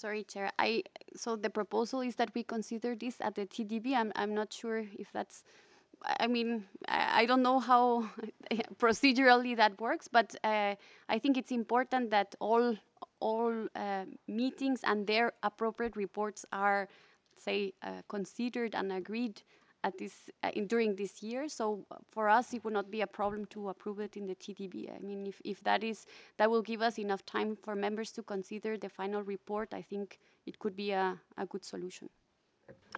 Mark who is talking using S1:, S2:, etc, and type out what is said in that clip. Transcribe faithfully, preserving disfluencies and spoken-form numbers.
S1: Sorry, Chair. I so the proposal is that we consider this at the T D B. I'm I'm not sure if that's. I mean, I I don't know how procedurally that works, but uh, I think it's important that all all uh, meetings and their appropriate reports are, say, uh, considered and agreed at this uh, in, during this year. So for us, it would not be a problem to approve it in the T D B. I mean, if, if that is that will give us enough time for members to consider the final report, I think it could be a, a good solution.